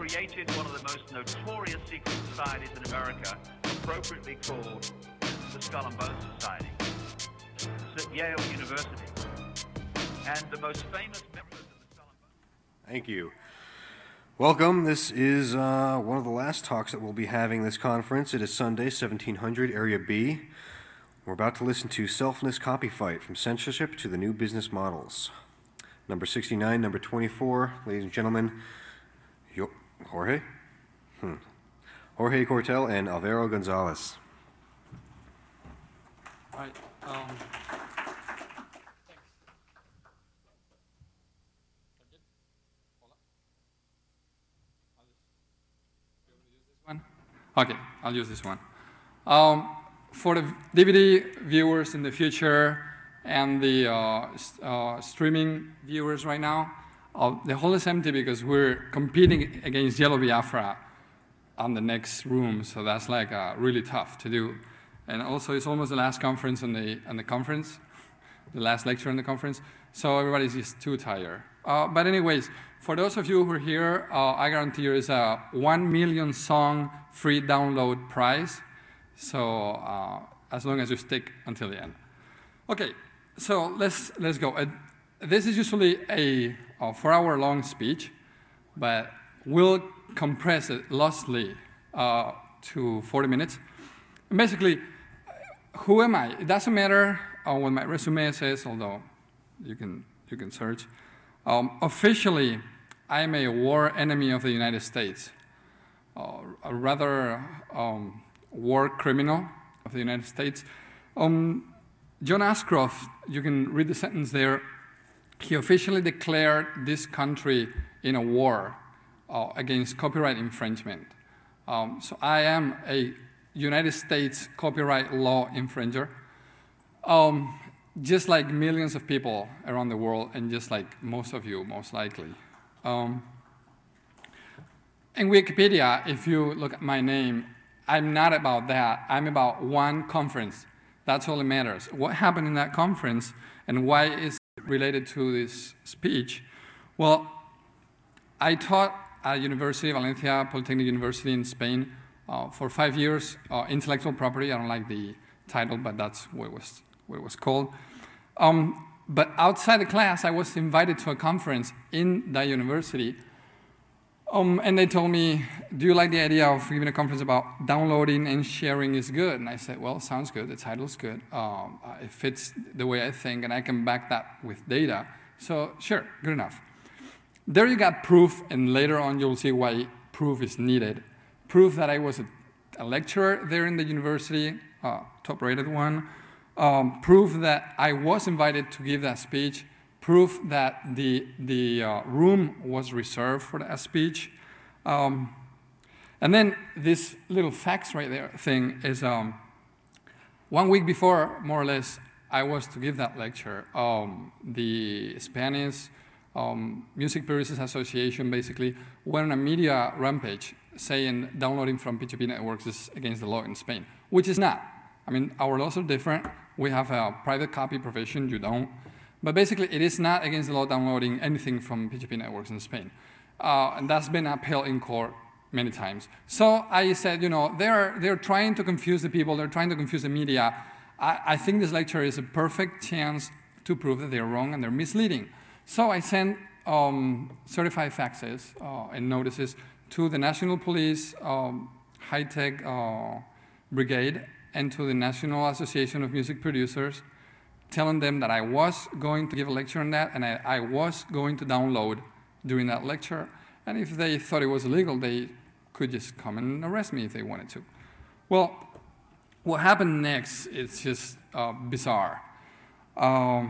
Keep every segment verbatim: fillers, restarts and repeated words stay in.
created one of the most notorious secret societies in America, appropriately called the Skull and Bones Society. It's at Yale University. And the most famous members of the Skull and Bones... Thank you. Welcome. This is uh, one of the last talks that we'll be having this conference. It is Sunday, seventeen hundred, Area B. We're about to listen to Selfless Copy Fight, From Censorship to the New Business Models. Number sixty-nine, number twenty-four, ladies and gentlemen, Yo- Jorge? Hmm. Jorge Cortel and Alvaro Gonzalez. All right. Um, Okay, I'll use this one. Um, for the D V D viewers in the future and the uh, uh, streaming viewers right now, uh, the hall is empty because we're competing against Yellow Biafra on the next room, so that's like uh, really tough to do. And also, it's almost the last conference on the on the conference, the last lecture on the conference, so everybody's just too tired. Uh, but anyways, for those of you who are here, uh, I guarantee there is a one million song free download prize. So uh, as long as you stick until the end. Okay, so let's let's go. Uh, this is usually a, a four-hour long speech, but we'll compress it loosely uh, to forty minutes. And basically, who am I? It doesn't matter uh, what my resume says, although you can you can search. Um, officially, I am a war enemy of the United States, uh, a rather um, war criminal of the United States. Um, John Ashcroft, you can read the sentence there, he officially declared this country in a war uh, against copyright infringement. Um, so I am a United States copyright law infringer. Um, just like millions of people around the world, and just like most of you, most likely. Um, in Wikipedia, if you look at my name, I'm not about that. I'm about one conference. That's all that matters. What happened in that conference, and why is it related to this speech? Well, I taught at University of Valencia, Polytechnic University in Spain, uh, for five years, uh, intellectual property. I don't like the title, but that's what it was, what it was called. Um, but outside the class, I was invited to a conference in that university. Um, and they told me, do you like the idea of giving a conference about downloading and sharing is good? And I said, well, sounds good. The title's good. Um, it fits the way I think, and I can back that with data. So sure, good enough. There you got proof, and later on you'll see why proof is needed. Proof that I was a, a lecturer there in the university, uh, top-rated one. Um, proof that I was invited to give that speech. Proof that the, the uh, room was reserved for that speech. Um, and then this little facts right there thing is um, one week before, more or less, I was to give that lecture. Um, the Spanish um, Music Producers Association basically went on a media rampage saying downloading from P two P networks is against the law in Spain, which is not. I mean, our laws are different. We have a private copy provision, you don't. But basically, it is not against the law downloading anything from P two P networks in Spain. Uh, and that's been upheld in court many times. So I said, you know, they're, they're trying to confuse the people. They're trying to confuse the media. I, I think this lecture is a perfect chance to prove that they're wrong and they're misleading. So I sent um, certified faxes uh, and notices to the National Police um, High-Tech uh, Brigade and to the National Association of Music Producers, telling them that I was going to give a lecture on that, and I, I was going to download during that lecture. And if they thought it was illegal, they could just come and arrest me if they wanted to. Well, what happened next is just uh, bizarre. Um,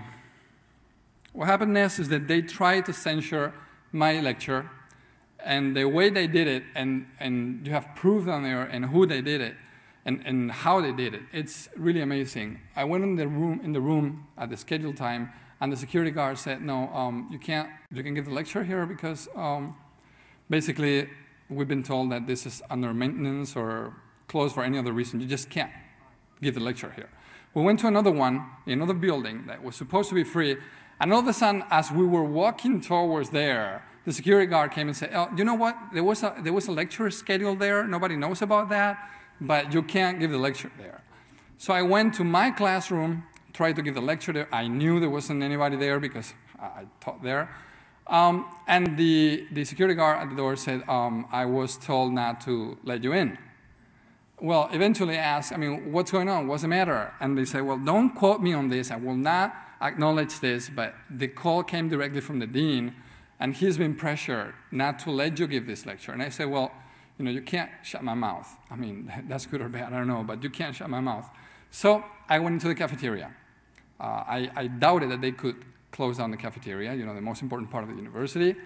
what happened next is that they tried to censor my lecture, and the way they did it, and, and you have proof on there and who they did it, And, and how they did it. It's really amazing. I went in the room in the room at the scheduled time, and the security guard said, "No, um, you can't. You can give the lecture here because um, basically we've been told that this is under maintenance or closed for any other reason. You just can't give the lecture here." We went to another one, another building that was supposed to be free, and all of a sudden, as we were walking towards there, the security guard came and said, oh, you know what? There was a, there was a lecture scheduled there. Nobody knows about that, but you can't give the lecture there. So I went to my classroom, tried to give the lecture there. I knew there wasn't anybody there because I taught there. Um, and the, the security guard at the door said, um, I was told not to let you in. Well, eventually I asked, I mean, what's going on? What's the matter? And they said, well, don't quote me on this. I will not acknowledge this, but the call came directly from the dean, and he's been pressured not to let you give this lecture. And I said, well, you know, you can't shut my mouth. I mean, that's good or bad, I don't know, but you can't shut my mouth. So I went into the cafeteria. Uh, I, I doubted that they could close down the cafeteria, you know, the most important part of the university.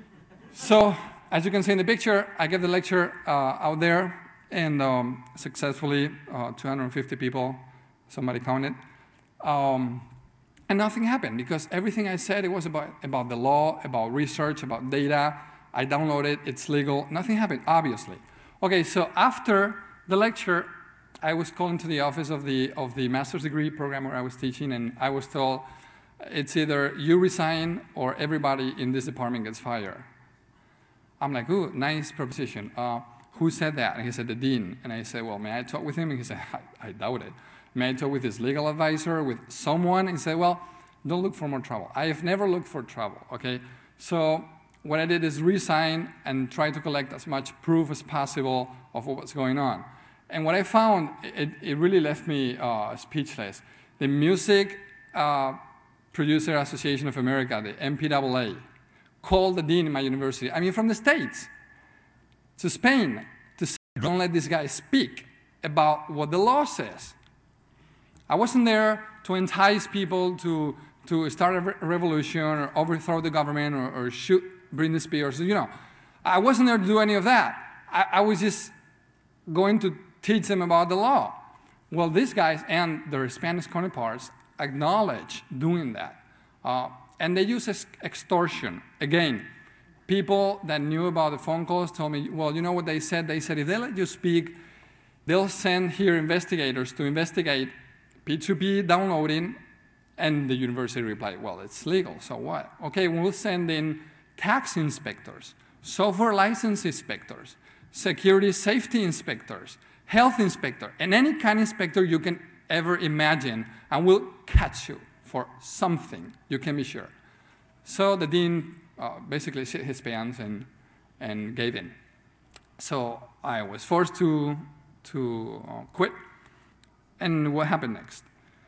So, as you can see in the picture, I gave the lecture uh, out there, and um, successfully, uh, two hundred fifty people, somebody counted. Um, and nothing happened, because everything I said, it was about, about the law, about research, about data. I downloaded, it's legal. Nothing happened, obviously. Okay, so after the lecture, I was called into the office of the, of the master's degree program where I was teaching, and I was told, it's either you resign or everybody in this department gets fired. I'm like, ooh, nice proposition. Uh, who said that? And he said, the dean. And I said, well, may I talk with him? And he said, I, I doubt it. May I talk with his legal advisor, with someone? And he said, well, don't look for more trouble. I have never looked for trouble, okay? So what I did is resign and try to collect as much proof as possible of what was going on. And what I found, it, it really left me uh, speechless. The Music uh, Producer Association of America, the M P A A, called the dean of my university, I mean, from the States to Spain, to say, don't let this guy speak about what the law says. I wasn't there to entice people to, to start a re revolution or overthrow the government or, or shoot Britney Spears. You know, I wasn't there to do any of that. I, I was just going to teach them about the law. Well, these guys and their Spanish counterparts acknowledge doing that. Uh, and they use ex extortion. Again, people that knew about the phone calls told me, well, you know what they said? They said if they let you speak, they'll send here investigators to investigate P two P downloading, and the university replied, well, it's legal, so what? Okay, we'll send in tax inspectors, software license inspectors, security safety inspectors, health inspector, and any kind of inspector you can ever imagine, and we'll catch you for something, you can be sure. So the dean uh, basically shit his pants and, and gave in. So I was forced to, to uh, quit. And what happened next?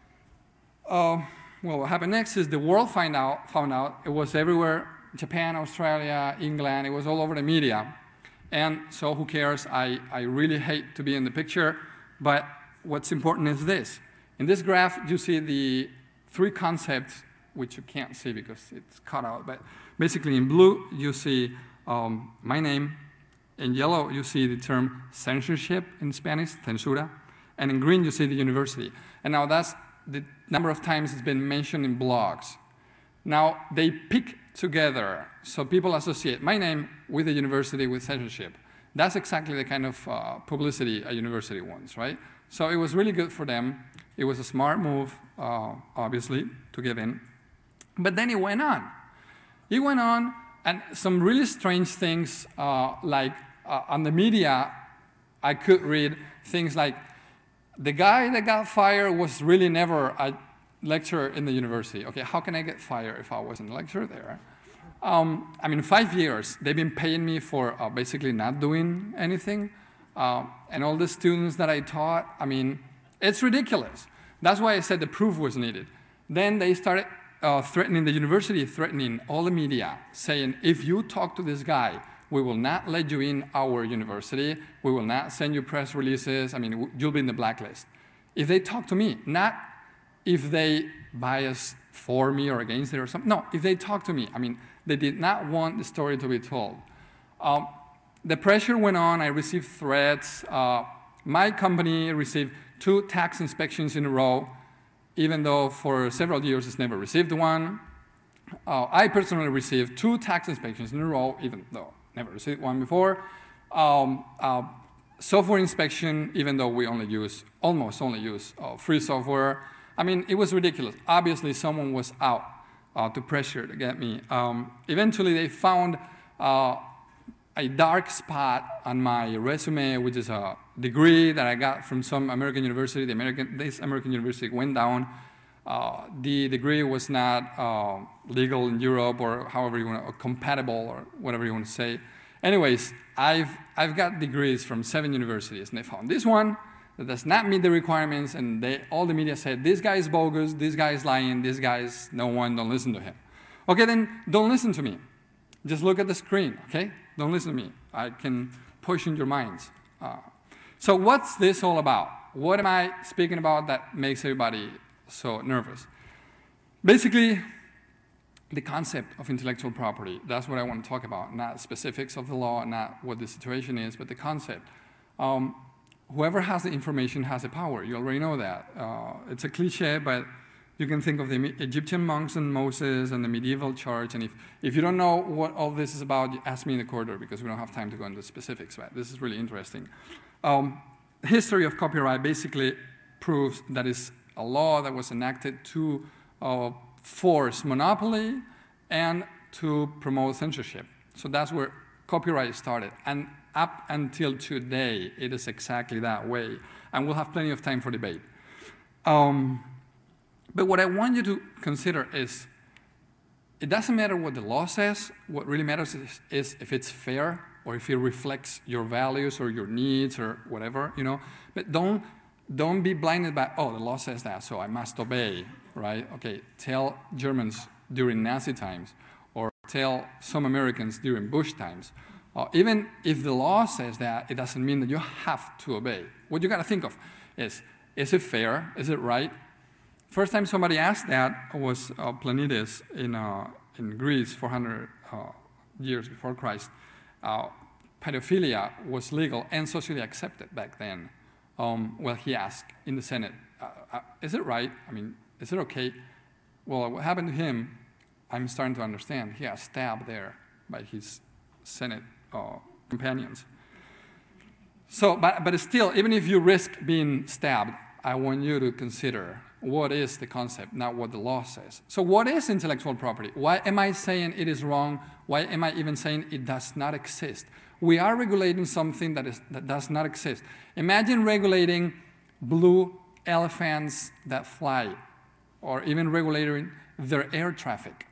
Uh, well, what happened next is the world find out, found out. It was everywhere, Japan, Australia, England, it was all over the media. And so who cares? I, I really hate to be in the picture, but what's important is this. In this graph, you see the three concepts, which you can't see because it's cut out, but basically in blue, you see um, my name. In yellow, you see the term censorship in Spanish, censura. And in green, you see the university. And now that's the number of times it's been mentioned in blogs. Now, they pick together, so people associate my name with the university with censorship. That's exactly the kind of uh, publicity a university wants, right? So it was really good for them. It was a smart move, uh, obviously, to give in. But then it went on. It went on, and some really strange things, uh, like uh, on the media, I could read things like, the guy that got fired was really never a lecturer in the university. Okay, how can I get fired if I wasn't a lecturer there? Um, I mean, five years, they've been paying me for uh, basically not doing anything. Uh, and all the students that I taught, I mean, it's ridiculous. That's why I said the proof was needed. Then they started uh, threatening the university, threatening all the media, saying, if you talk to this guy, we will not let you in our university. We will not send you press releases. I mean, you'll be in the blacklist. If they talk to me, not if they bias for me or against it or something. No, if they talk to me. I mean, they did not want the story to be told. Um, the pressure went on. I received threats. Uh, my company received two tax inspections in a row, even though for several years it's never received one. Uh, I personally received two tax inspections in a row, even though never received one before. Um, uh, software inspection, even though we only use, almost only use uh, free software. I mean, it was ridiculous. Obviously, someone was out uh, to pressure to get me. Um, eventually, they found uh, a dark spot on my resume, which is a degree that I got from some American university. The American, this American university went down. Uh, the degree was not uh, legal in Europe, or however you want to, or compatible, or whatever you want to say. Anyways, I've, I've got degrees from seven universities, and they found this one that does not meet the requirements, and they, all the media said, this guy is bogus, this guy is lying, this guy is no one, don't listen to him. Okay, then don't listen to me. Just look at the screen, okay? Don't listen to me. I can poison your minds. Uh, so what's this all about? What am I speaking about that makes everybody so nervous? Basically, the concept of intellectual property. That's what I want to talk about, not specifics of the law, not what the situation is, but the concept. Um, whoever has the information has the power. You already know that. Uh, it's a cliche, but you can think of the Egyptian monks and Moses and the medieval church, and if, if you don't know what all this is about, ask me in the corridor, because we don't have time to go into specifics, but this is really interesting. Um, history of copyright basically proves that it's a law that was enacted to uh, force monopoly and to promote censorship. So that's where copyright started. And up until today, it is exactly that way. And we'll have plenty of time for debate. Um, but what I want you to consider is, it doesn't matter what the law says. What really matters is, is if it's fair, or if it reflects your values or your needs or whatever, you know. But don't Don't be blinded by, oh, the law says that, so I must obey, right? Okay, tell Germans during Nazi times, or tell some Americans during Bush times. Uh, even if the law says that, it doesn't mean that you have to obey. What you got to think of is, is it fair? Is it right? First time somebody asked that was uh, Plancidas in, uh, in Greece, four hundred uh, years before Christ. Uh, pedophilia was legal and socially accepted back then. Um, well, he asked in the Senate, uh, uh, is it right? I mean, is it okay? Well, what happened to him, I'm starting to understand. He got stabbed there by his Senate uh, companions. So, but, but still, even if you risk being stabbed, I want you to consider what is the concept, not what the law says. So what is intellectual property? Why am I saying it is wrong? Why am I even saying it does not exist? We are regulating something that, is, that does not exist. Imagine regulating blue elephants that fly, or even regulating their air traffic.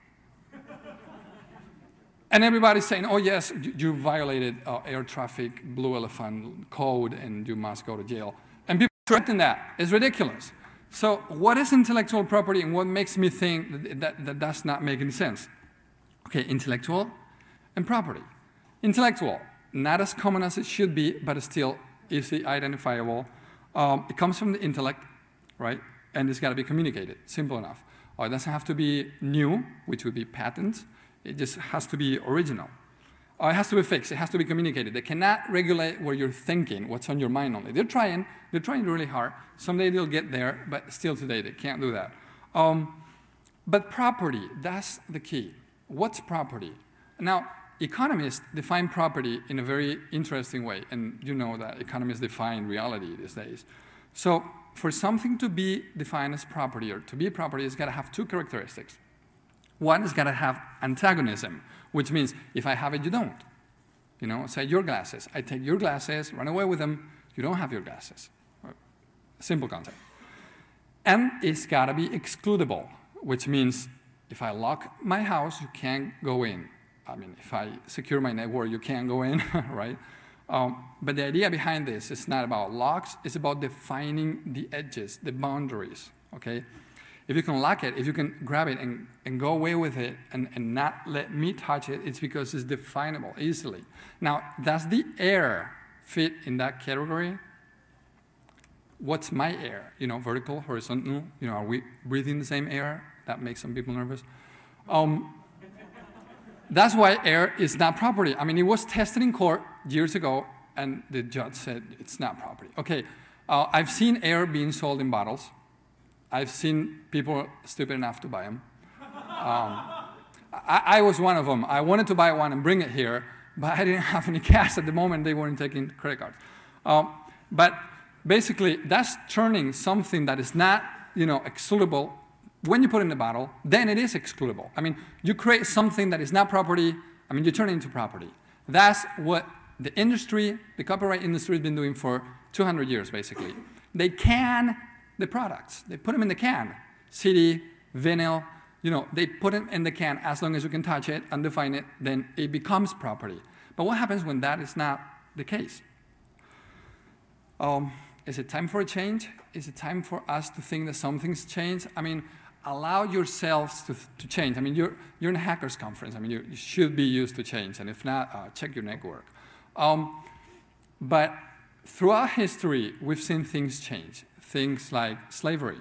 And everybody's saying, oh yes, you violated uh, air traffic blue elephant code and you must go to jail. And people threaten that. It's ridiculous. So what is intellectual property, and what makes me think that, that, that does not make any sense? Okay, intellectual and property. Intellectual, not as common as it should be, but still easily identifiable. Um, it comes from the intellect, right? And it's got to be communicated, simple enough. Or it doesn't have to be new, which would be patent. It just has to be original. Or it has to be fixed, it has to be communicated. They cannot regulate what you're thinking, what's on your mind only. They're trying, they're trying really hard. Someday they'll get there, but still today they can't do that. Um, but property, that's the key. What's property? Now, economists define property in a very interesting way, and you know that economists define reality these days. So for something to be defined as property, or to be property, it's got to have two characteristics. One is got to have antagonism, which means if I have it, you don't. You know, say your glasses. I take your glasses, run away with them, you don't have your glasses. Simple concept. And it's got to be excludable, which means if I lock my house, you can't go in. I mean, if I secure my network, you can't go in, right? Um, but the idea behind this is not about locks, it's about defining the edges, the boundaries, okay? If you can lock it, if you can grab it and, and go away with it and, and not let me touch it, it's because it's definable easily. Now, does the air fit in that category? What's my air? You know, vertical, horizontal, you know, are we breathing the same air? That makes some people nervous. Um, That's why air is not property. I mean, it was tested in court years ago, and the judge said it's not property. Okay, uh, I've seen air being sold in bottles. I've seen people stupid enough to buy them. Um, I, I was one of them. I wanted to buy one and bring it here, but I didn't have any cash at the moment. They weren't taking credit cards. Um, but basically, that's turning something that is not, you know, excludable. When you put it in the bottle, then it is excludable. I mean, you create something that is not property, I mean, you turn it into property. That's what the industry, the copyright industry has been doing for two hundred years, basically. They can the products. They put them in the can. C D, vinyl, you know, they put them in the can. As long as you can touch it, undefine it, then it becomes property. But what happens when that is not the case? Um, is it time for a change? Is it time for us to think that something's changed? I mean, allow yourselves to, to change. I mean, you're, you're in a hackers conference. I mean, you should be used to change. And if not, uh, check your network. Um, but throughout history, we've seen things change. Things like slavery.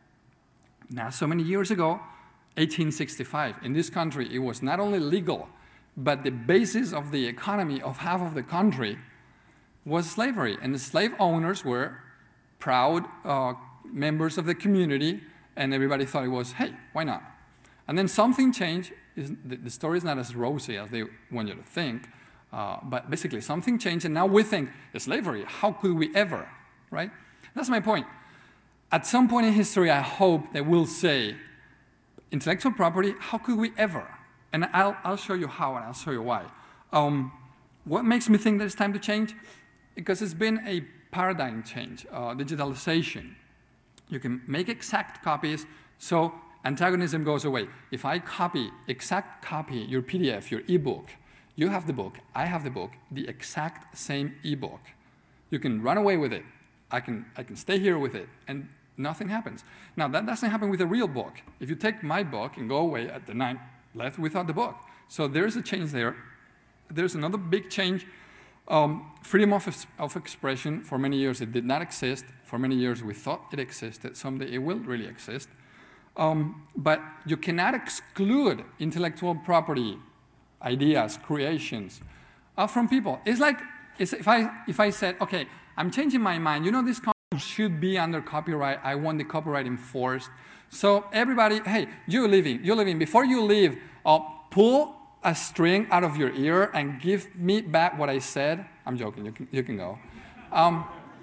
Not so many years ago, eighteen sixty-five, in this country, it was not only legal, but the basis of the economy of half of the country was slavery. And the slave owners were proud uh, members of the community, and everybody thought it was, hey, why not? And then something changed. The, the story is not as rosy as they want you to think, uh, but basically something changed, and now we think, slavery, how could we ever, right? That's my point. At some point in history, I hope that we'll say, intellectual property, how could we ever? And I'll, I'll show you how, and I'll show you why. Um, what makes me think that it's time to change? Because it's been a paradigm change, uh, digitalization. You can make exact copies, so antagonism goes away. If I copy, exact copy your P D F, your ebook, you have the book, I have the book, the exact same ebook. You can run away with it. I can, I can stay here with it, and nothing happens. Now, that doesn't happen with a real book. If you take my book and go away at the night, left without the book. So there's a change there. There's another big change. Um, freedom of, of expression, for many years it did not exist. For many years we thought it existed. Someday it will really exist. Um, but you cannot exclude intellectual property, ideas, creations uh, from people. It's like it's if, I, if I said, okay, I'm changing my mind. You know, this content should be under copyright. I want the copyright enforced. So everybody, hey, you're leaving. You're leaving. Before you leave, uh, pull a string out of your ear and give me back what I said. I'm joking. You can, you can go. Um,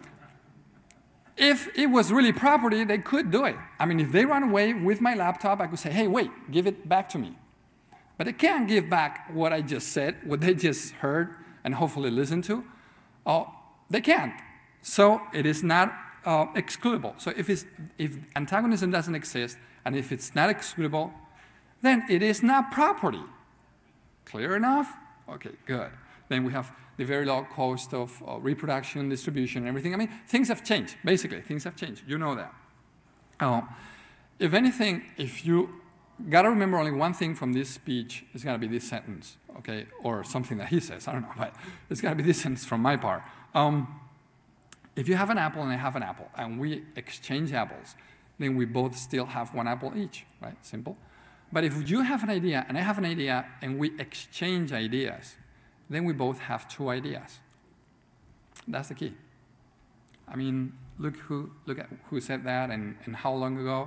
if it was really property, they could do it. I mean, if they run away with my laptop, I could say, hey, wait, give it back to me. But they can't give back what I just said, what they just heard and hopefully listened to. Uh, They can't. So it is not uh, excludable. So if, it's, if antagonism doesn't exist, and if it's not excludable, then it is not property. Clear enough? Okay, good. Then we have the very low cost of uh, reproduction, distribution, and everything. I mean, things have changed. Basically, things have changed. You know that. Uh, if anything, if you got to remember only one thing from this speech, it's got to be this sentence, okay? Or something that he says, I don't know, but it's got to be this sentence from my part. Um, if you have an apple and I have an apple, and we exchange apples, then we both still have one apple each, right? Simple. But if you have an idea and I have an idea and we exchange ideas, then we both have two ideas. That's the key. I mean, look who, look at who said that and, and how long ago.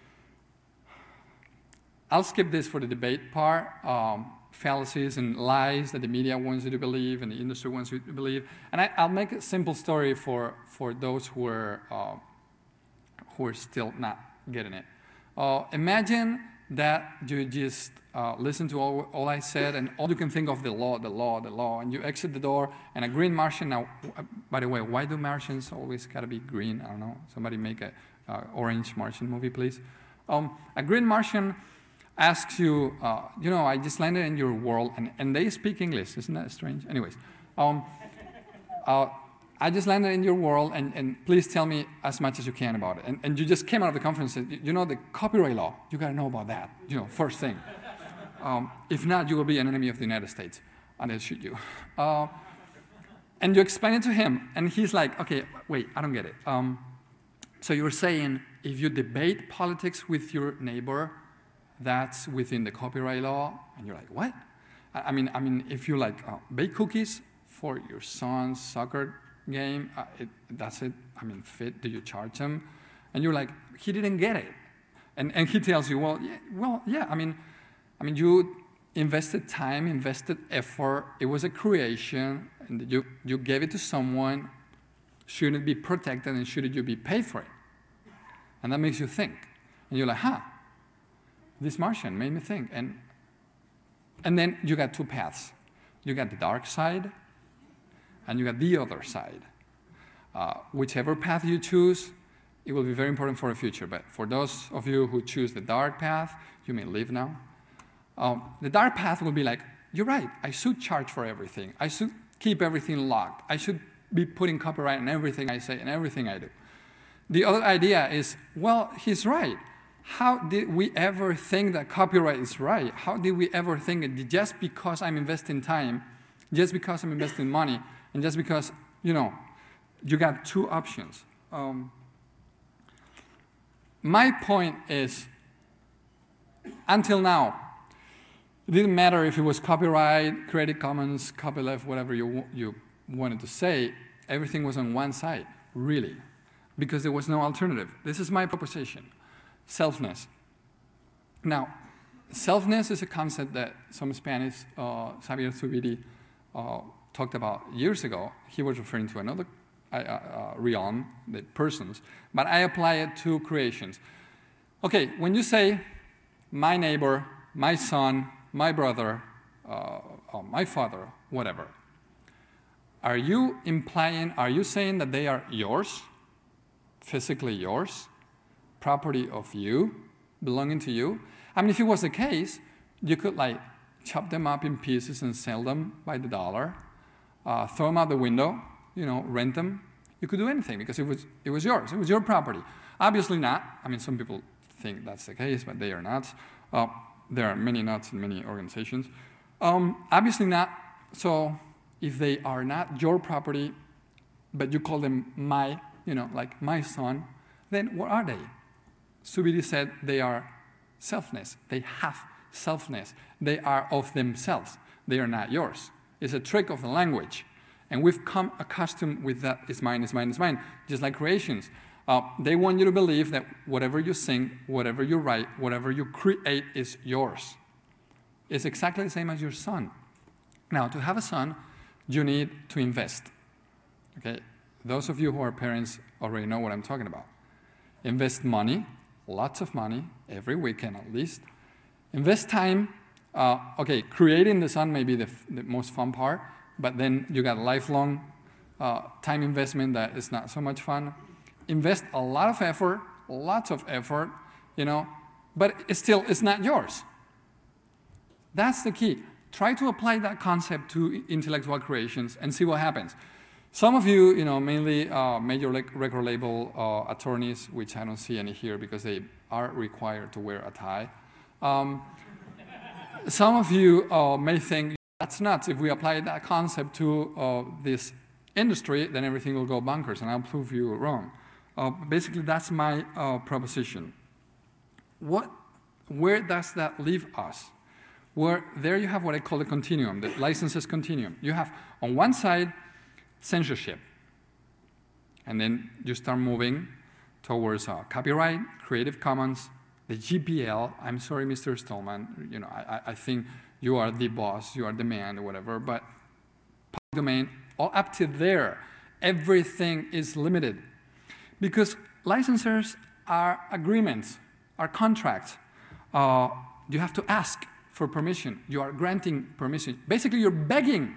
I'll skip this for the debate part. Um, fallacies and lies that the media wants you to believe and the industry wants you to believe. And I, I'll make a simple story for, for those who are, uh, who are still not getting it. Uh, imagine that you just uh, listen to all, all I said and all you can think of the law, the law, the law, and you exit the door and a green Martian. Now, by the way, why do Martians always gotta be green? I don't know. Somebody make a uh, orange Martian movie, please. Um, a green Martian asks you, uh, you know, I just landed in your world, and, and they speak English. Isn't that strange? Anyways, um, uh, I just landed in your world, and, and please tell me as much as you can about it. And, and you just came out of the conference and said, you know, the copyright law, you got to know about that, you know, first thing. Um, if not, you will be an enemy of the United States, and they'll shoot you. Uh, and you explain it to him, and he's like, okay, wait, I don't get it. Um, so you're saying if you debate politics with your neighbor, that's within the copyright law, and you're like, what? I mean, I mean, if you like uh, bake cookies for your son's soccer game, uh, it, that's it. I mean, fit. Do you charge him? And you're like, he didn't get it, and and he tells you, well, yeah, well, yeah. I mean, I mean, you invested time, invested effort. It was a creation, and you you gave it to someone. Shouldn't it be protected, and shouldn't you be paid for it? And that makes you think, and you're like, huh. This Martian made me think, and and then you got two paths. You got the dark side, and you got the other side. Uh, whichever path you choose, it will be very important for the future. But for those of you who choose the dark path, you may leave now. Um, the dark path will be like, you're right, I should charge for everything. I should keep everything locked. I should be putting copyright on everything I say and everything I do. The other idea is, well, he's right. How did we ever think that copyright is right? How did we ever think that just because I'm investing time, just because I'm investing money, and just because, you know, you got two options. Um, my point is, until now, it didn't matter if it was copyright, Creative Commons, copyleft, whatever you, you wanted to say, everything was on one side, really, because there was no alternative. This is my proposition. Selfness. Now, selfness is a concept that some Spanish, uh, Xavier Zubiri, uh, talked about years ago. He was referring to another uh, uh, realm, the persons, but I apply it to creations. Okay, when you say my neighbor, my son, my brother, uh, or my father, whatever, are you implying, are you saying that they are yours, physically yours? Property of you, belonging to you? I mean, if it was the case, you could like chop them up in pieces and sell them by the dollar, uh, throw them out the window, you know, rent them. You could do anything because it was, it was yours. It was your property. Obviously not. I mean, some people think that's the case, but they are not. Uh, there are many nuts in many organizations. Um, obviously not. So if they are not your property, but you call them my, you know, like my son, then what are they? Zubiri said they are selfness. They have selfness. They are of themselves. They are not yours. It's a trick of the language. And we've come accustomed with that, it's mine, it's mine, it's mine, just like creations. Uh, they want you to believe that whatever you sing, whatever you write, whatever you create is yours. It's exactly the same as your son. Now, to have a son, you need to invest. Okay? Those of you who are parents already know what I'm talking about. Invest money, lots of money, every weekend at least. Invest time. Uh, okay, creating the son may be the, f- the most fun part, but then you got lifelong uh, time investment that is not so much fun. Invest a lot of effort, lots of effort, you know, but it's still, it's not yours. That's the key. Try to apply that concept to intellectual creations and see what happens. Some of you, you know, mainly uh, major record label uh, attorneys, which I don't see any here because they are required to wear a tie. Um, some of you uh, may think, that's nuts. If we apply that concept to uh, this industry, then everything will go bonkers, and I'll prove you wrong. Uh, basically, that's my uh, proposition. What, where does that leave us? Where there you have what I call the continuum, the licenses continuum. You have, on one side, censorship. And then you start moving towards uh, copyright, Creative Commons, the G P L. I'm sorry, Mister Stallman. You know, I, I think you are the boss, you are the man, or whatever. But public domain, all up to there, everything is limited, because licensors are agreements, are contracts. Uh, you have to ask for permission. You are granting permission. Basically, you're begging.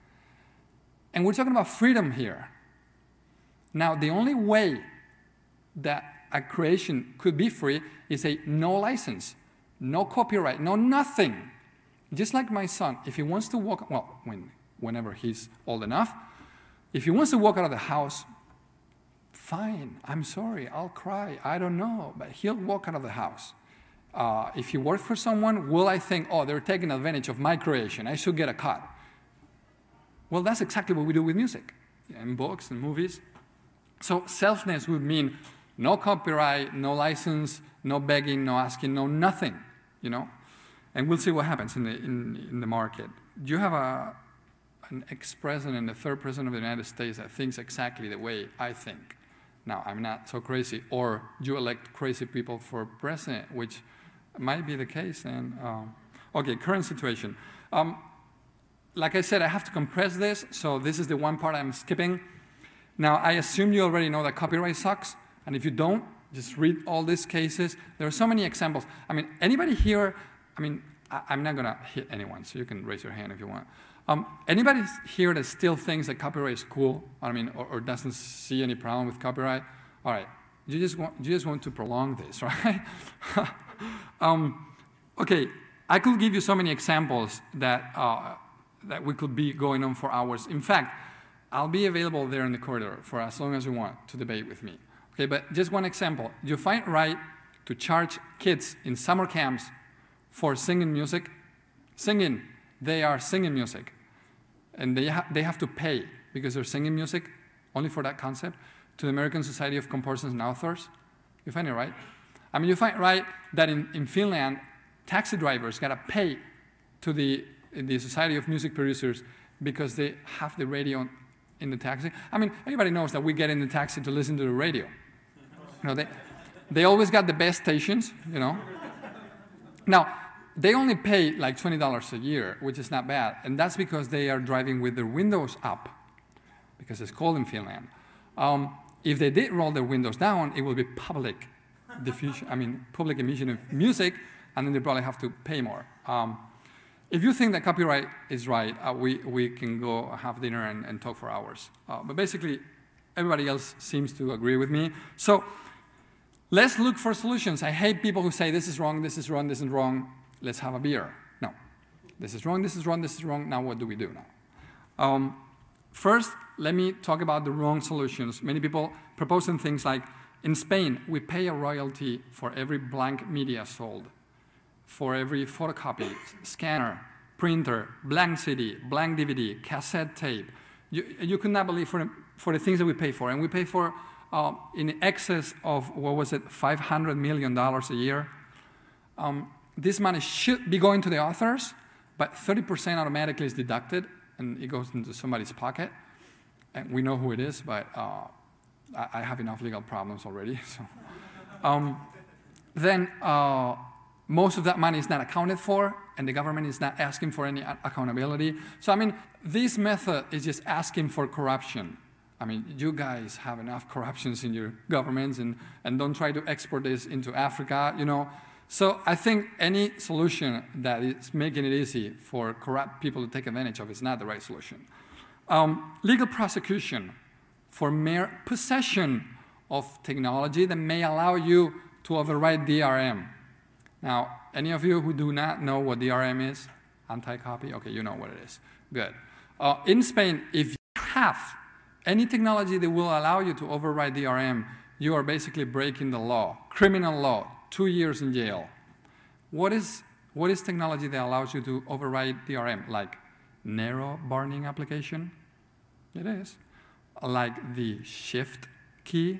And we're talking about freedom here. Now, the only way that a creation could be free is a no license, no copyright, no nothing. Just like my son, if he wants to walk, well, when, whenever he's old enough, if he wants to walk out of the house, fine, I'm sorry, I'll cry, I don't know, but he'll walk out of the house. Uh, if he works for someone, will I think, oh, they're taking advantage of my creation, I should get a cut? Well, that's exactly what we do with music, and books and movies. So selfness would mean no copyright, no license, no begging, no asking, no nothing, you know? And we'll see what happens in the, in, in the market. You have a, an ex-president, the third president of the United States that thinks exactly the way I think. Now, I'm not so crazy. Or you elect crazy people for president, which might be the case. And um, okay, current situation. Um, Like I said, I have to compress this, so this is the one part I'm skipping. Now, I assume you already know that copyright sucks, and if you don't, just read all these cases. There are so many examples. I mean, anybody here, I mean, I, I'm not going to hit anyone, so you can raise your hand if you want. Um, anybody here that still thinks that copyright is cool? I mean, or, or doesn't see any problem with copyright? All right, you just want, you just want to prolong this, right? um, okay, I could give you so many examples that, uh, that we could be going on for hours. In fact, I'll be available there in the corridor for as long as you want to debate with me. Okay, but just one example. Do you find it right to charge kids in summer camps for singing music? Singing, they are singing music. And they, ha they have to pay because they're singing music, only for that concept, to the American Society of Composers and Authors. You find it right? I mean, you find it right that in, in Finland, taxi drivers got to pay to the, the Society of Music Producers because they have the radio in the taxi. I mean, everybody knows that we get in the taxi to listen to the radio. You know, they, they always got the best stations, you know. Now, they only pay like twenty dollars a year, which is not bad. And that's because they are driving with their windows up, because it's cold in Finland. Um, if they did roll their windows down, it would be public diffusion, I mean, public emission of music, and then they probably have to pay more. Um, if you think that copyright is right, uh, we, we can go have dinner and, and talk for hours. Uh, but basically, everybody else seems to agree with me. So let's look for solutions. I hate people who say, this is wrong, this is wrong, this is wrong. Let's have a beer. No. This is wrong, this is wrong, this is wrong. Now what do we do now? Um, first, let me talk about the wrong solutions. Many people proposing things like, in Spain, we pay a royalty for every blank media sold, for every photocopy, scanner, printer, blank C D, blank D V D, cassette tape. You, you could not believe for, for the things that we pay for. And we pay for uh, in excess of, what was it, five hundred million dollars a year. Um, this money should be going to the authors, but thirty percent automatically is deducted, and it goes into somebody's pocket. And we know who it is, but uh, I, I have enough legal problems already. So. Um, then uh, most of that money is not accounted for, and the government is not asking for any accountability. So, I mean, this method is just asking for corruption. I mean, you guys have enough corruptions in your governments, and, and don't try to export this into Africa, you know. So I think any solution that is making it easy for corrupt people to take advantage of is not the right solution. Um, legal prosecution for mere possession of technology that may allow you to override D R M. Now, any of you who do not know what D R M is, anti-copy, okay, you know what it is. Good. Uh, in Spain, if you have any technology that will allow you to override D R M, you are basically breaking the law, criminal law, two years in jail. What is, what is technology that allows you to override D R M? Like narrow burning application? It is. Like the shift key?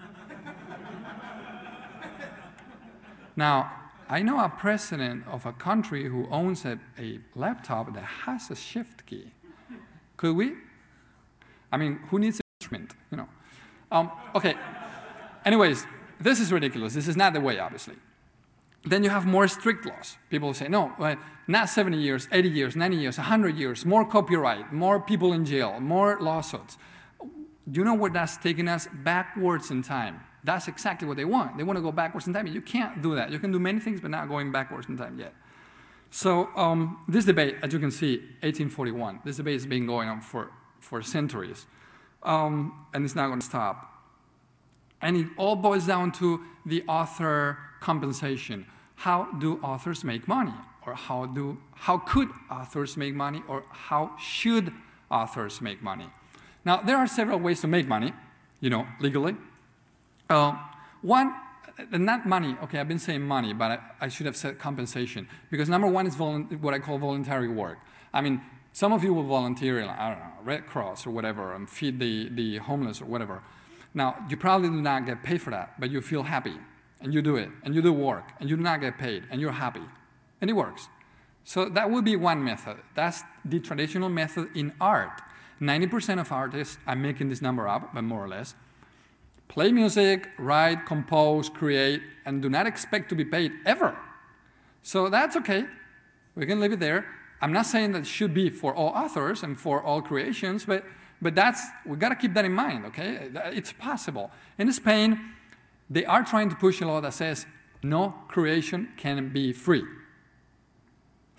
Now, I know a president of a country who owns a, a laptop that has a shift key. Could we? I mean, who needs an instrument, you know? Um, okay, anyways, this is ridiculous. This is not the way, obviously. Then you have more strict laws. People say, no, well, not seventy years, eighty years, ninety years, one hundred years, more copyright, more people in jail, more lawsuits. Do you know where that's taking us? Backwards in time. That's exactly what they want. They want to go backwards in time. You can't do that. You can do many things, but not going backwards in time yet. So um, this debate, as you can see, eighteen forty-one, this debate has been going on for, for centuries. Um, and it's not going to stop. And it all boils down to the author compensation. How do authors make money? Or how, do, how could authors make money? Or how should authors make money? Now, there are several ways to make money, you know, legally. Uh, one, not money. Okay, I've been saying money, but I, I should have said compensation. Because number one is what I call voluntary work. I mean, some of you will volunteer, I don't know, Red Cross or whatever, and feed the, the homeless or whatever. Now, you probably do not get paid for that, but you feel happy, and you do it, and you do work, and you do not get paid, and you're happy, and it works. So that would be one method. That's the traditional method in art. ninety percent of artists, I'm making this number up, but more or less, play music, write, compose, create, and do not expect to be paid ever. So that's okay. We can leave it there. I'm not saying that it should be for all authors and for all creations, but, but that's, we got to keep that in mind, okay? It's possible. In Spain, they are trying to push a law that says no creation can be free.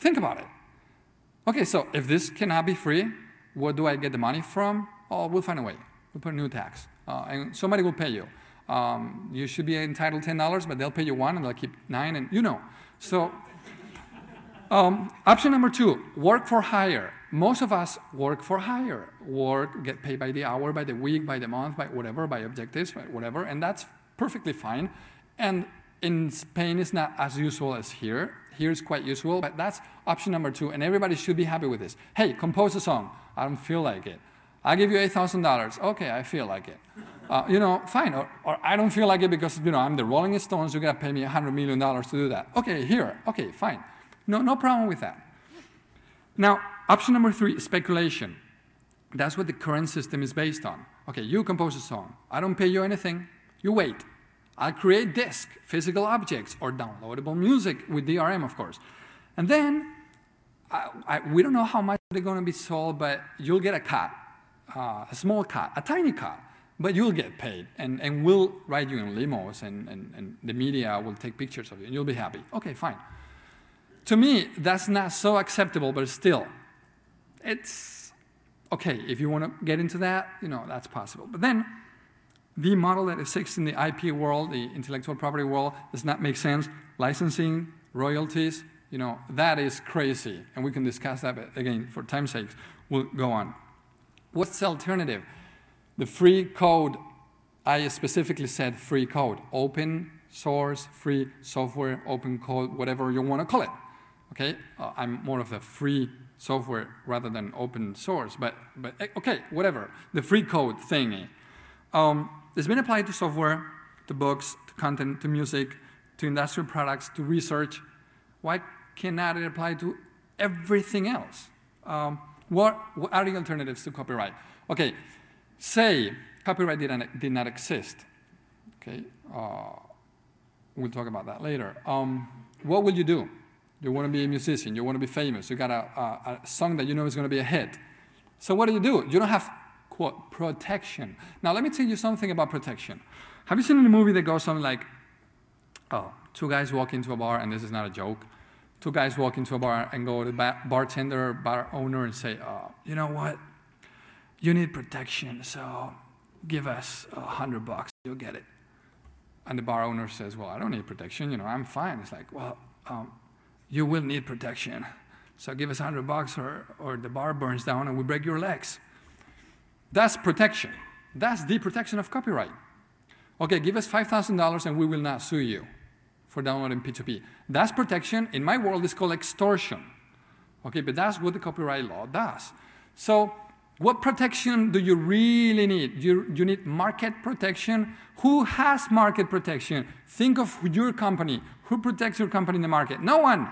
Think about it. Okay, so if this cannot be free, where do I get the money from? Oh, we'll find a way. We'll put a new tax. Uh, and somebody will pay you. Um, you should be entitled to ten dollars, but they'll pay you one, and they'll keep nine, and you know. So um, option number two, work for hire. Most of us work for hire. Work, get paid by the hour, by the week, by the month, by whatever, by objectives, by whatever, and that's perfectly fine. And in Spain, it's not as usual as here. Here it's quite usual, but that's option number two, and everybody should be happy with this. Hey, compose a song. I don't feel like it. I'll give you eight thousand dollars. Okay, I feel like it. Uh, you know, fine. Or, or I don't feel like it because, you know, I'm the Rolling Stones. You got to pay me one hundred million dollars to do that. Okay, here. Okay, fine. No, no problem with that. Now, option number three, speculation. That's what the current system is based on. Okay, you compose a song. I don't pay you anything. You wait. I'll create disk, physical objects, or downloadable music with D R M, of course. And then, I, I, we don't know how much they're going to be sold, but you'll get a cut, uh, a small cut, a tiny cut, but you'll get paid. And, and we'll ride you in limos, and, and, and the media will take pictures of you, and you'll be happy. Okay, fine. To me, that's not so acceptable, but still, it's okay. If you want to get into that, you know, that's possible. But then, the model that exists in the I P world, the intellectual property world, does not make sense. Licensing, royalties, you know, that is crazy. And we can discuss that, but again, for time's sake, we'll go on. What's the alternative? The free code, I specifically said free code. Open source, free software, open code, whatever you want to call it. Okay, uh, I'm more of the free software rather than open source, but, but okay, whatever. The free code thingy. Um, it's been applied to software, to books, to content, to music, to industrial products, to research. Why cannot it apply to everything else? Um, what, what are the alternatives to copyright? Okay, say copyright did not, did not exist. Okay, uh, we'll talk about that later. Um, what will you do? You want to be a musician. You want to be famous. You got a, a, a song that you know is going to be a hit. So what do you do? You don't have quote, protection. Now, let me tell you something about protection. Have you seen a movie that goes something like, oh, two guys walk into a bar, and this is not a joke. Two guys walk into a bar and go to the bar bartender, bar owner, and say, oh, you know what? You need protection, so give us a hundred bucks. You'll get it. And the bar owner says, well, I don't need protection. You know, I'm fine. It's like, well, um, you will need protection. So give us a hundred bucks, or, or the bar burns down and we break your legs. That's protection. That's the protection of copyright. Okay, give us five thousand dollars and we will not sue you for downloading P two P. That's protection. In my world, it's called extortion. Okay, but that's what the copyright law does. So what protection do you really need? You, you need market protection. Who has market protection? Think of your company. Who protects your company in the market? No one.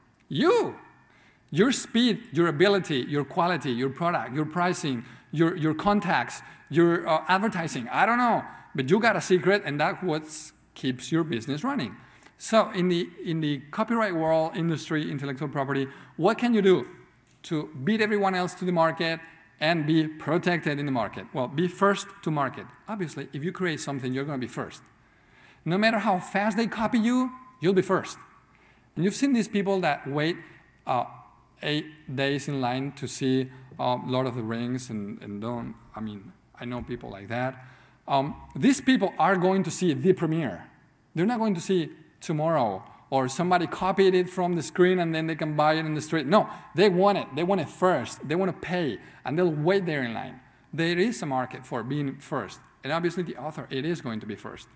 You. Your speed, your ability, your quality, your product, your pricing, your, your contacts, your uh, advertising, I don't know. But you got a secret, and that's what keeps your business running. So in the, in the copyright world, industry, intellectual property, what can you do to beat everyone else to the market and be protected in the market? Well, be first to market. Obviously, if you create something, you're going to be first. No matter how fast they copy you, you'll be first. And you've seen these people that wait uh, eight days in line to see uh, Lord of the Rings and, and don't, I mean, I know people like that. Um, these people are going to see the premiere. They're not going to see tomorrow or somebody copied it from the screen and then they can buy it in the street. No, they want it. They want it first. They want to pay, and they'll wait there in line. There is a market for being first. And obviously the author, it is going to be first.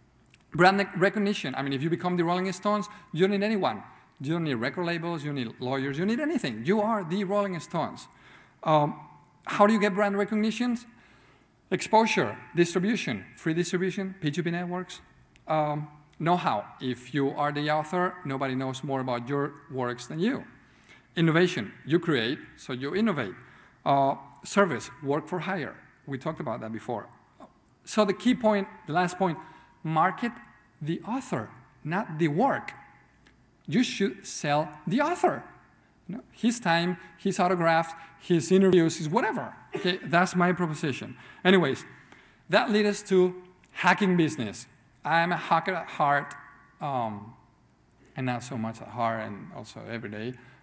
Brand recognition. I mean, if you become the Rolling Stones, you don't need anyone. You don't need record labels. You don't need lawyers. You don't need anything. You are the Rolling Stones. Um, how do you get brand recognition? Exposure, distribution, free distribution, P two P networks. Um, know-how. If you are the author, nobody knows more about your works than you. Innovation. You create, so you innovate. Uh, service, work for hire. We talked about that before. So the key point, the last point, market the author, not the work. You should sell the author. You know, his time, his autographs, his interviews, his whatever. Okay, that's my proposition. Anyways, that leads us to hacking business. I'm a hacker at heart, um, and not so much at heart and also every day.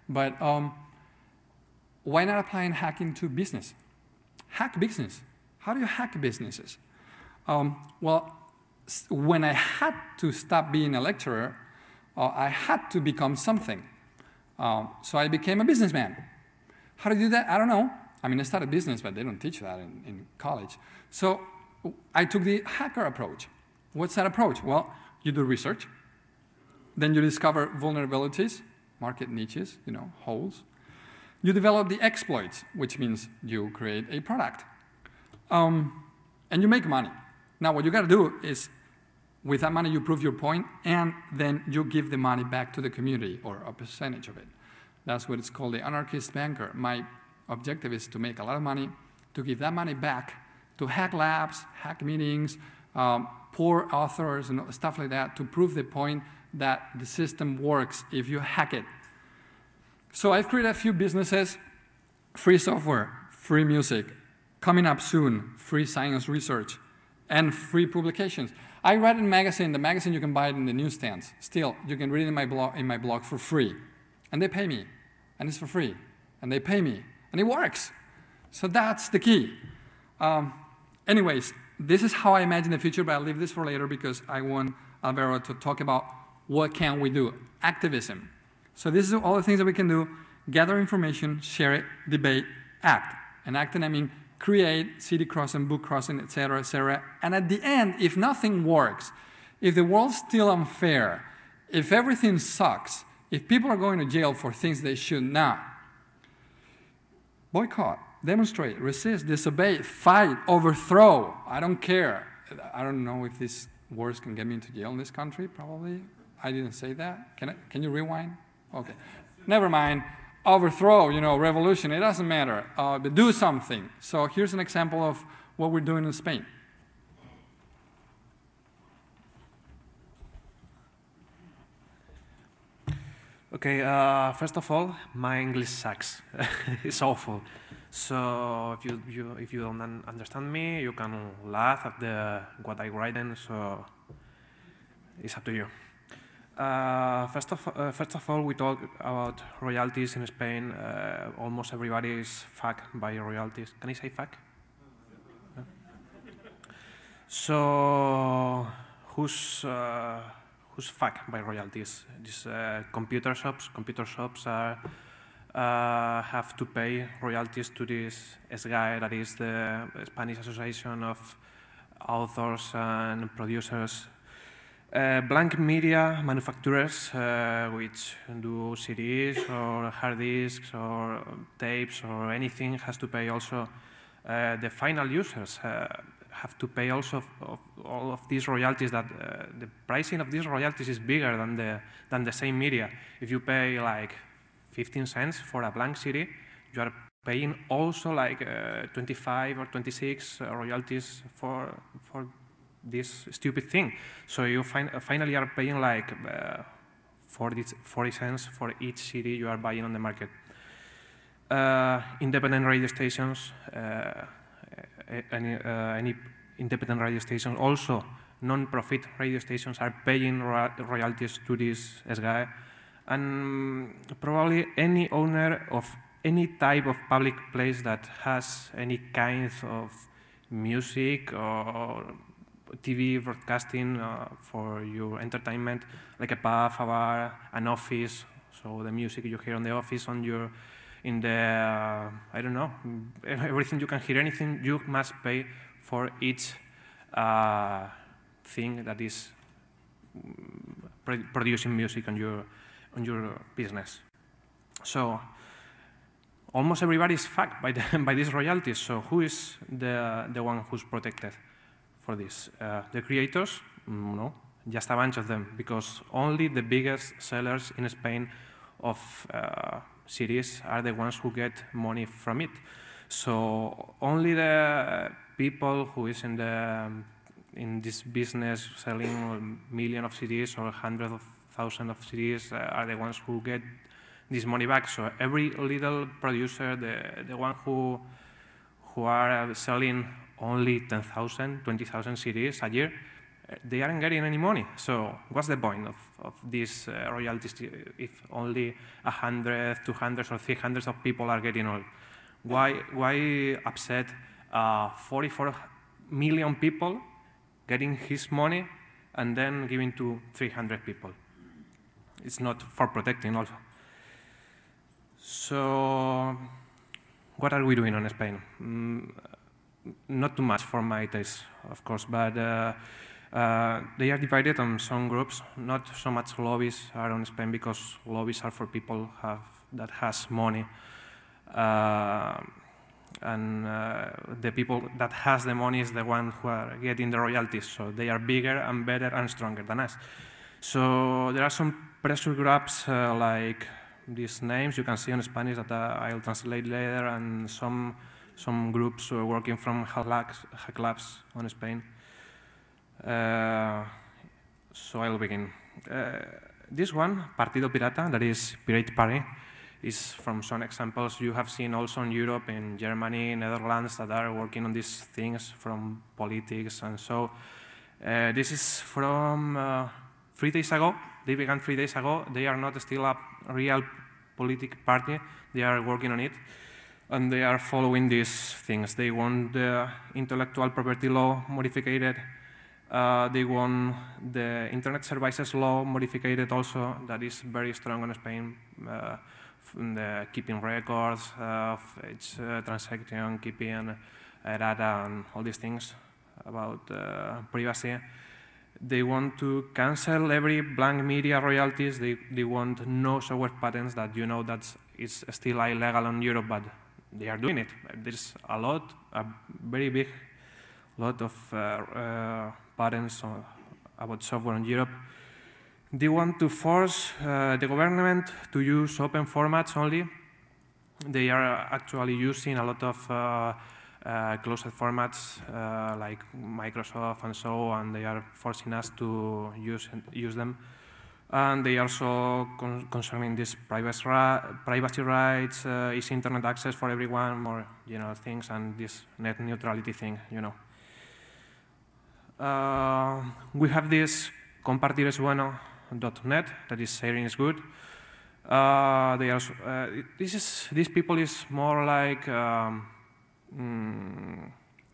But um, why not applying hacking to business? Hack business. How do you hack businesses? Um, well, when I had to stop being a lecturer, uh, I had to become something. Um, so I became a businessman. How to do that? I don't know. I mean, I started business, but they don't teach that in, in college. So I took the hacker approach. What's that approach? Well, you do research. Then you discover vulnerabilities, market niches, you know, holes. You develop the exploits, which means you create a product. Um, and you make money. Now, what you got to do is, with that money, you prove your point, and then you give the money back to the community, or a percentage of it. That's what it's called, the anarchist banker. My objective is to make a lot of money, to give that money back to hack labs, hack meetings, um, poor authors, and stuff like that, to prove the point that the system works if you hack it. So I've created a few businesses, free software, free music, coming up soon, free science research, and free publications. I write in a magazine. The magazine, you can buy it in the newsstands. Still, you can read it in my blog, in my blog for free. And they pay me. And it's for free. And they pay me. And it works. So that's the key. Um, anyways, this is how I imagine the future, but I'll leave this for later because I want Alvaro to talk about what can we do. Activism. So this is all the things that we can do. Gather information, share it, debate, act. And acting, I mean create, city crossing, book crossing, et cetera, et cetera. And at the end, if nothing works, if the world's still unfair, if everything sucks, if people are going to jail for things they should not, boycott, demonstrate, resist, disobey, fight, overthrow. I don't care. I don't know if these words can get me into jail in this country, probably. I didn't say that. Can I, can you rewind? Okay. Never mind. Overthrow, you know, revolution, it doesn't matter. Uh, but do something. So here's an example of what we're doing in Spain. Okay, uh, first of all, my English sucks. It's awful. So if you, you if you don't un understand me, you can laugh at the what I write in. So it's up to you. Uh, first of uh, first of all, we talk about royalties in Spain. Uh, almost everybody is fucked by royalties. Can I say fuck? Yeah. So who's uh, who's fucked by royalties? These uh, computer shops. Computer shops are uh, have to pay royalties to this S G A E, that is the Spanish Association of Authors and Producers. Uh, blank media manufacturers, uh, which do C Ds or hard disks or tapes or anything, has to pay also. Uh, the final users uh, have to pay also of all of these royalties. That uh, the pricing of these royalties is bigger than the than the same media. If you pay like fifteen cents for a blank C D, you are paying also like uh, twenty-five or twenty-six uh, royalties for for. this stupid thing. So you fin finally are paying like uh, forty, forty cents for each C D you are buying on the market. Uh, independent radio stations, uh, any, uh, any independent radio stations, also non-profit radio stations are paying ro royalties to this S G A E. And probably any owner of any type of public place that has any kind of music or T V broadcasting uh, for your entertainment, like a pub, a bar, an office. So the music you hear on the office, on your, in the, uh, I don't know, everything you can hear, anything, you must pay for each uh, thing that is pro producing music on your, on your business. So almost everybody is fucked by, the, by these royalties. So who is the, the one who's protected for this? Uh, the creators? No, just a bunch of them, because only the biggest sellers in Spain of uh, C Ds are the ones who get money from it. So only the people who is in the um, in this business selling a million of C Ds or hundreds of thousands of C Ds uh, are the ones who get this money back. So every little producer, the the one who who are uh, selling only ten thousand, twenty thousand C Ds a year, they aren't getting any money. So what's the point of, of these uh, royalties if only one hundred, two hundred, or three hundred of people are getting all? Why, why upset uh, forty-four million people getting his money and then giving to three hundred people? It's not for protecting also. So what are we doing in Spain? Mm, not too much for my taste, of course, but uh, uh, they are divided on some groups. Not so much lobbies are in Spain because lobbies are for people have, that has money. Uh, and uh, the people that has the money is the one who are getting the royalties, so they are bigger and better and stronger than us. So there are some pressure groups uh, like these names you can see in Spanish that uh, I'll translate later, and some some groups uh, working from hack labs on Spain. Uh, so I'll begin. Uh, this one, Partido Pirata, that is Pirate Party, is from some examples you have seen also in Europe, in Germany, Netherlands, that are working on these things from politics. And so uh, this is from uh, three days ago. They began three days ago. They are not still a real political party. They are working on it. And they are following these things. They want the intellectual property law modified. Uh, they want the internet services law modified also. That is very strong in Spain. Uh, the keeping records of each uh, transaction, keeping uh, data, and all these things about uh, privacy. They want to cancel every blank media royalties. They, they want no software patents that you know that is still illegal in Europe, but they are doing it. There's a lot, a very big lot of uh, uh, patents on, about software in Europe. They want to force uh, the government to use open formats only. They are actually using a lot of uh, uh, closed formats uh, like Microsoft and so on. They are forcing us to use, use them. And they also con concerning this privacy, privacy rights, uh, is internet access for everyone, more general things, and this net neutrality thing, you know. Uh, we have this compartir es bueno dot net, that is sharing is good. Uh, they are, uh, this is, these people is more like um, mm,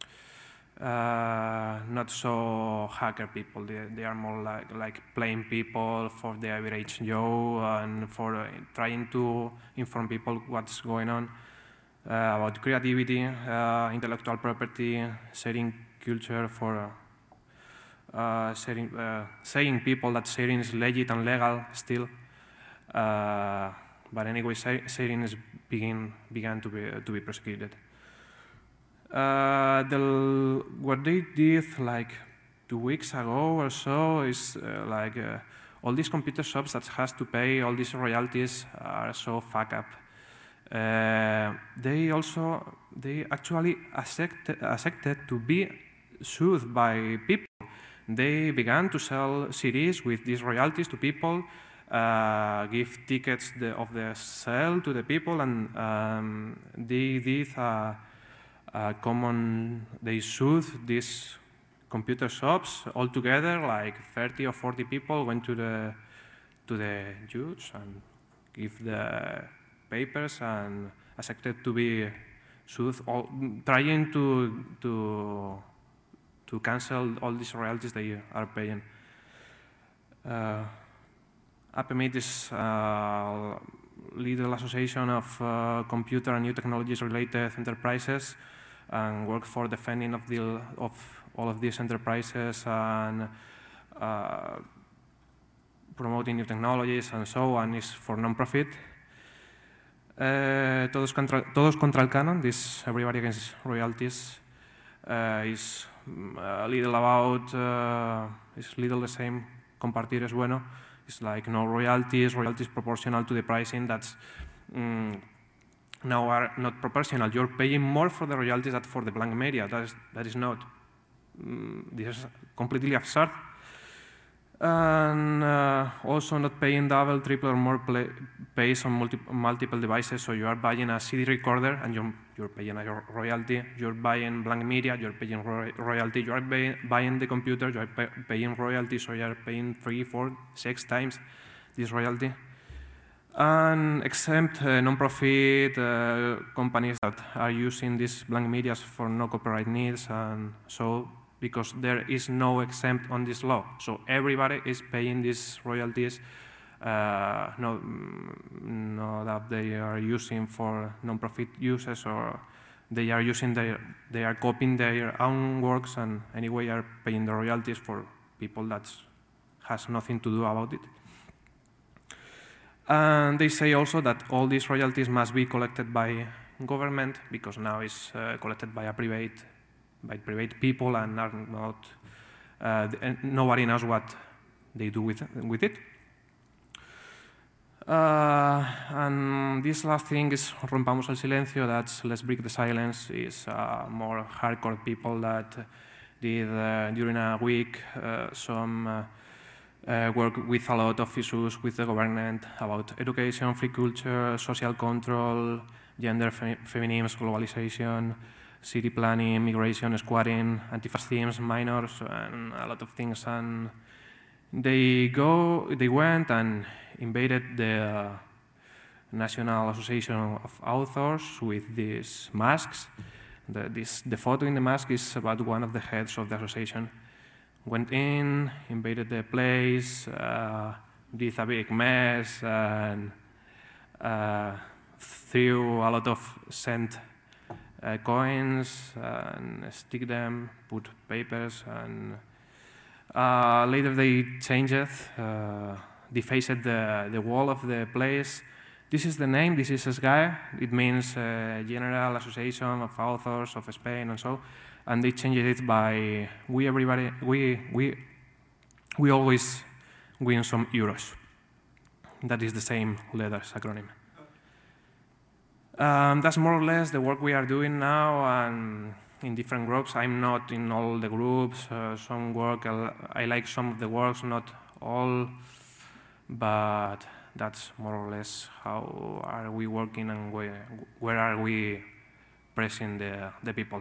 uh, not so hacker people. They, they are more like, like plain people for the average Joe, and for uh, trying to inform people what's going on uh, about creativity, uh, intellectual property, sharing culture for uh, Uh, sharing, uh, saying people that sharing is legit and legal still, uh, but anyway, sharing is begin began to be to be prosecuted. Uh, the, what they did like two weeks ago or so is uh, like uh, all these computer shops that has to pay all these royalties are so fucked up. Uh, they also they actually accepted, accepted to be sued by people. They began to sell C Ds with these royalties to people, uh, give tickets the, of the sale to the people, and um, they did a, a common, they sued these computer shops all together, like thirty or forty people went to the, to the judge and give the papers and accepted to be sued, all, trying to, to to cancel all these royalties they are paying. Uh, APEMIT is a legal association of uh, computer and new technologies related enterprises, and work for defending of, the, of all of these enterprises and uh, promoting new technologies and so on, is for non-profit. Uh, todos, contra, todos contra el canon, this Everybody Against Royalties, uh, is a little about, uh, it's little the same, compartir es bueno. It's like no royalties, royalties proportional to the pricing. That's mm, now are not proportional. You're paying more for the royalties than for the blank media. That is, that is not. Mm, this is completely absurd. And uh, also not paying double, triple, or more play, pays on multi multiple devices. So you are buying a C D recorder and you're, you're paying a royalty. You're buying blank media, you're paying ro royalty. You are pay buying the computer, you are pay paying royalty. So you are paying three, four, six times this royalty. And exempt uh, non-profit uh, companies that are using these blank medias for no copyright needs, and so because there is no exempt on this law. So everybody is paying these royalties, uh, no, no that they are using for non-profit uses, or they are using their, they are copying their own works, and anyway are paying the royalties for people that has nothing to do about it. And they say also that all these royalties must be collected by government, because now it's uh, collected by a private by private people, and are not, uh, and nobody knows what they do with, with it. Uh, and this last thing is Rompamos el Silencio, that's Let's Break the Silence, is uh, more hardcore people that did uh, during a week uh, some uh, uh, work with a lot of issues with the government about education, free culture, social control, gender, fe feminism, globalization, city planning, migration, squatting, anti-fascism, minors, and a lot of things. And they go, they went and invaded the uh, National Association of Authors with these masks. The, this, the photo in the mask is about one of the heads of the association. Went in, invaded the place, uh, did a big mess, and uh, threw a lot of scent Uh, coins and stick them, put papers, and uh, later they changed it, uh, defaced the, the wall of the place. This is the name, this is S G A E, it means uh, General Association of Authors of Spain and so, and they changed it by we everybody, we, we, we always win some euros. That is the same letters acronym. Um, that's more or less the work we are doing now, and in different groups. I'm not in all the groups. Uh, some work, I like some of the works, not all, but that's more or less how are we working, and where, where are we pressing the, the people.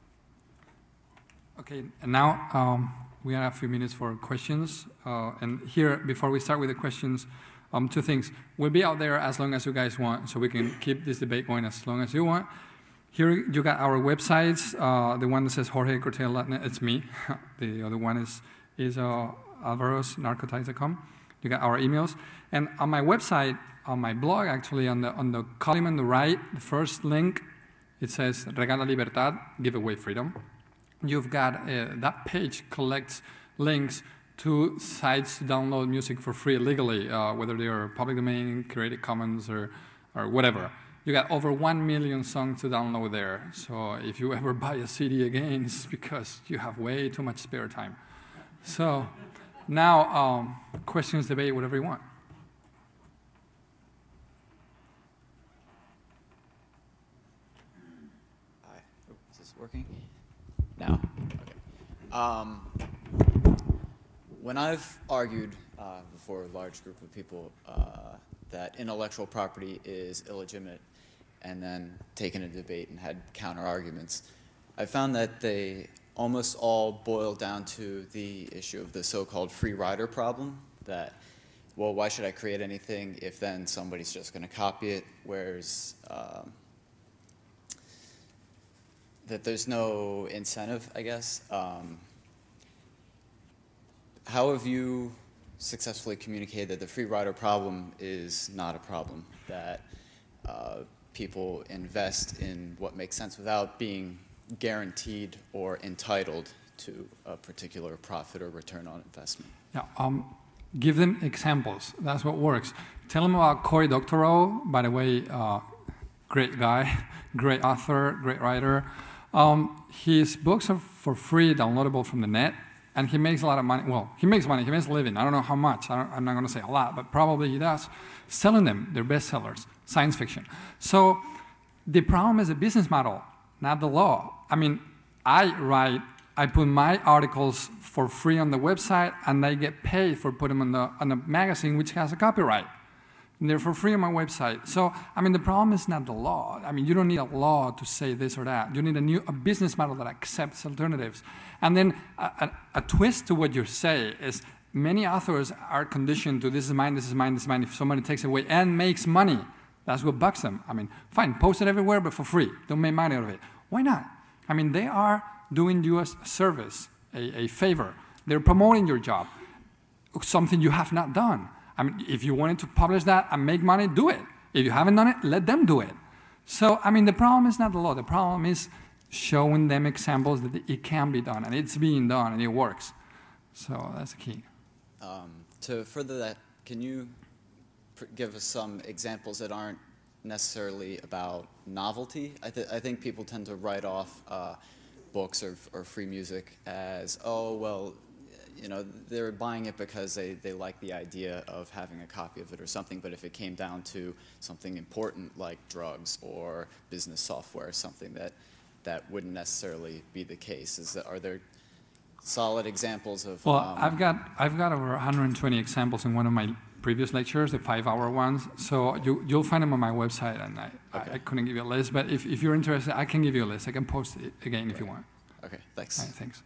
Okay, and now um, we have a few minutes for questions. Uh, and here, before we start with the questions, Um, two things. We'll be out there as long as you guys want, so we can keep this debate going as long as you want. Here you got our websites. Uh, the one that says Jorge Cortel dot net, it's me. The other one is, is uh, Alvaro's narcotics dot com. You got our emails. And on my website, on my blog actually, on the, on the column on the right, the first link, it says Regala Libertad, give away freedom. You've got, uh, that page collects links to sites to download music for free legally, uh, whether they are public domain, Creative Commons, or, or whatever. You got over one million songs to download there. So if you ever buy a C D again, it's because you have way too much spare time. So now, um, questions, debate, whatever you want. Hi. Is this working? No. Okay. Um, When I've argued uh, before a large group of people uh, that intellectual property is illegitimate, and then taken a debate and had counter-arguments, I found that they almost all boil down to the issue of the so-called free rider problem, that, well, why should I create anything if then somebody's just going to copy it, whereas um, that there's no incentive, I guess. Um, How have you successfully communicated that the free rider problem is not a problem, that uh, people invest in what makes sense without being guaranteed or entitled to a particular profit or return on investment? Yeah, um, give them examples. That's what works. Tell them about Cory Doctorow, by the way, uh, great guy, great author, great writer. Um, his books are for free, downloadable from the net. And he makes a lot of money. Well, he makes money. He makes a living. I don't know how much. I don't, I'm not going to say a lot, but probably he does. Selling them. They're bestsellers. Science fiction. So the problem is a business model, not the law. I mean, I write I put my articles for free on the website, and I get paid for putting them on the, on the magazine, which has a copyright. And they're for free on my website. So, I mean, the problem is not the law. I mean, you don't need a law to say this or that. You need a new a business model that accepts alternatives. And then a, a, a twist to what you say is many authors are conditioned to this is mine, this is mine, this is mine. If somebody takes it away and makes money, that's what bugs them. I mean, fine, post it everywhere, but for free. Don't make money out of it. Why not? I mean, they are doing you a service, a, a favor. They're promoting your job, something you have not done. I mean, if you wanted to publish that and make money, do it. If you haven't done it, let them do it. So, I mean, the problem is not the law. The problem is showing them examples that it can be done, and it's being done, and it works. So that's the key. Um, to further that, can you pr give us some examples that aren't necessarily about novelty? I, th I think people tend to write off uh, books or, or free music as, oh, well, you know, they're buying it because they, they like the idea of having a copy of it or something, but if it came down to something important like drugs or business software, something that, that wouldn't necessarily be the case. Is that, are there solid examples of... Well, um, I've got, I've got over one hundred twenty examples in one of my previous lectures, the five-hour ones, so you, you'll find them on my website, and I, okay. I, I couldn't give you a list, but if, if you're interested, I can give you a list. I can post it again right. if you want. Okay, thanks. All right, thanks.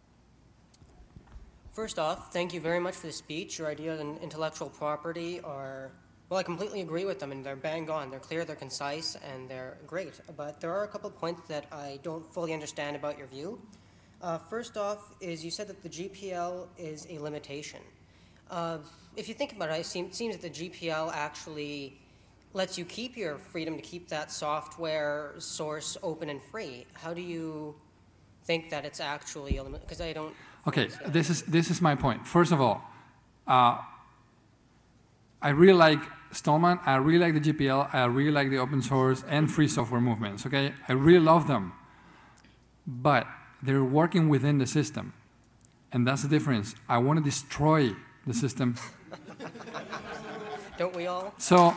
First off, thank you very much for the speech. Your ideas on intellectual property are, well, I completely agree with them, and they're bang on. They're clear, they're concise, and they're great. But there are a couple of points that I don't fully understand about your view. Uh, first off is you said that the G P L is a limitation. Uh, if you think about it, it seems, seems that the G P L actually lets you keep your freedom to keep that software source open and free. How do you think that it's actually a limit? Because I don't... Okay, this is, this is my point. First of all, uh, I really like Stallman, I really like the G P L, I really like the open source and free software movements, okay? I really love them. But they're working within the system. And that's the difference. I want to destroy the system. Don't we all? So,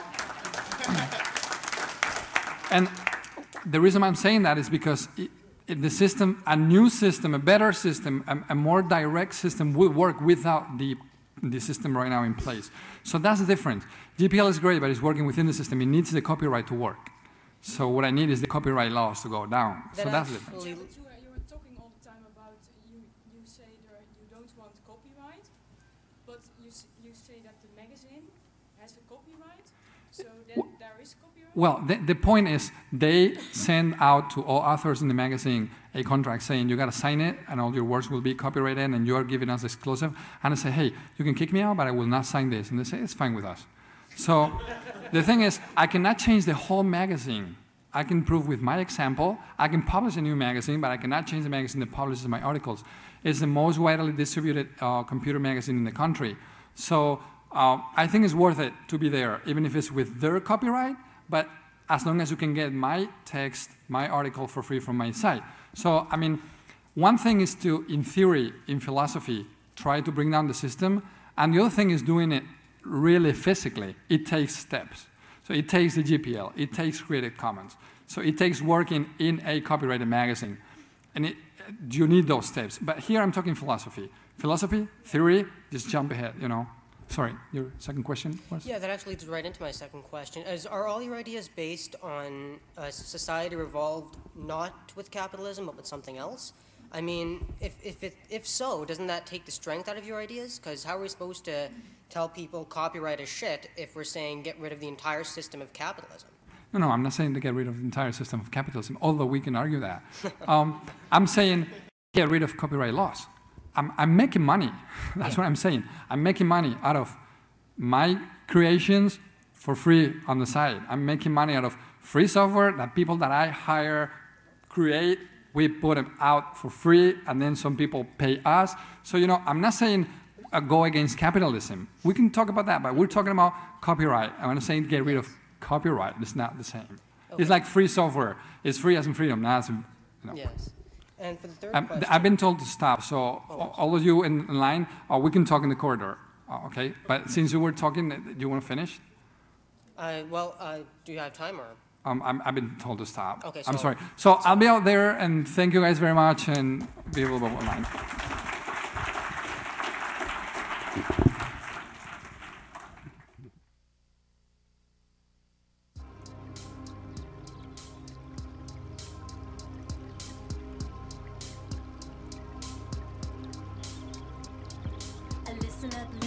and the reason I'm saying that is because it, it, the system, a new system, a better system, a, a more direct system will work without the, the system right now in place. So that's the difference. G P L is great, but it's working within the system. It needs the copyright to work. So what I need is the copyright laws to go down. That so that's the difference. You were talking all the time about, you, you say there, you don't want copyright, but you, you say that the magazine has a copyright, so then Well, there is copyright? Well, the, the point is they send out to all authors in the magazine a contract saying you got to sign it and all your works will be copyrighted and you are giving us exclusive. And I say, hey, you can kick me out, but I will not sign this. And they say, it's fine with us. So the thing is, I cannot change the whole magazine. I can prove with my example, I can publish a new magazine, but I cannot change the magazine that publishes my articles. It's the most widely distributed uh, computer magazine in the country. So uh, I think it's worth it to be there, even if it's with their copyright, but as long as you can get my text, my article for free from my site. So, I mean, one thing is to, in theory, in philosophy, try to bring down the system, and the other thing is doing it really physically. It takes steps. So it takes the G P L, it takes Creative Commons. So it takes working in a copyrighted magazine. And it, you need those steps. But here I'm talking philosophy. Philosophy, theory, just jump ahead, you know. Sorry, your second question was? Yeah, that actually leads right into my second question. Is, are all your ideas based on a society revolved not with capitalism, but with something else? I mean, if, if, it, if so, doesn't that take the strength out of your ideas? Because how are we supposed to tell people copyright is shit if we're saying get rid of the entire system of capitalism? No, no, I'm not saying to get rid of the entire system of capitalism, although we can argue that. um, I'm saying get rid of copyright laws. I'm, I'm making money. That's yeah. what I'm saying. I'm making money out of my creations for free on the side. I'm making money out of free software that people that I hire create. We put them out for free, and then some people pay us. So, you know, I'm not saying uh, go against capitalism. We can talk about that, but we're talking about copyright. I'm not saying get rid of copyright. It's not the same. Okay. It's like free software. It's free as in freedom, not as in, you know. Yes. And for the third I'm, question... I've been told to stop, so oh. all of you in, in line, uh, we can talk in the corridor, uh, okay? But since you were talking, do you want to finish? Uh, well, uh, do you have time, or...? Um, I'm, I've been told to stop. Okay, I'm so- sorry. So I'll be out there, and thank you guys very much, and be available online. Listen up,